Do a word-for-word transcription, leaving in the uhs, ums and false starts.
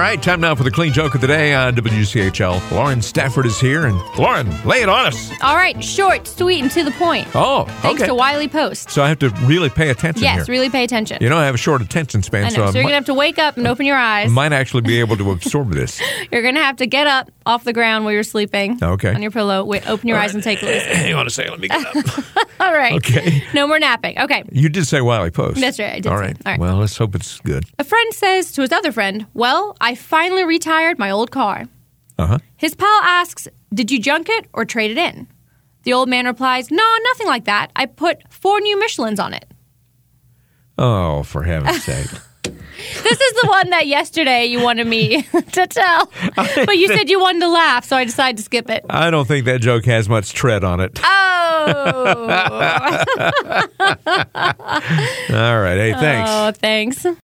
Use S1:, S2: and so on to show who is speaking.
S1: right, time now for the clean joke of the day on W C H L. Lauren Stafford is here, and Lauren, lay it on us.
S2: All right, short, sweet, and to the point.
S1: Oh,
S2: Thanks
S1: okay.
S2: to Wiley Post.
S1: So I have to really pay attention
S2: yes,
S1: here.
S2: Yes, really pay attention.
S1: You know, I have a short attention span,
S2: I know,
S1: so,
S2: so
S1: I
S2: you're
S1: might,
S2: going to have to wake up and open your eyes.
S1: might actually be able to absorb this.
S2: You're going to have to get up off the ground while you're sleeping.
S1: Okay.
S2: On your pillow. Wait, open your
S1: All
S2: eyes
S1: right.
S2: and take a listen.
S1: You want to say, let me get up.
S2: All right.
S1: Okay.
S2: No more napping. Okay.
S1: You did say Wiley Post.
S2: That's right, I did
S1: All
S2: say
S1: right.
S2: it. All right.
S1: Well, let's hope it's good.
S2: A friend says to his other friend, well, I finally retired my old car.
S1: Uh-huh.
S2: His pal asks, did you junk it or trade it in? The old man replies, no, nothing like that. I put four new Michelins on it.
S1: Oh, for heaven's sake.
S2: This is the one that yesterday you wanted me to tell. But you said you wanted to laugh, so I decided to skip it.
S1: I don't think that joke has much tread on it.
S2: Oh.
S1: All right. Hey, thanks.
S2: Oh, thanks.